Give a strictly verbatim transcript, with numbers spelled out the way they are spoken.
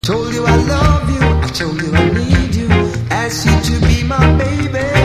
Told you I love you, I told you I need you, asked you to be my baby.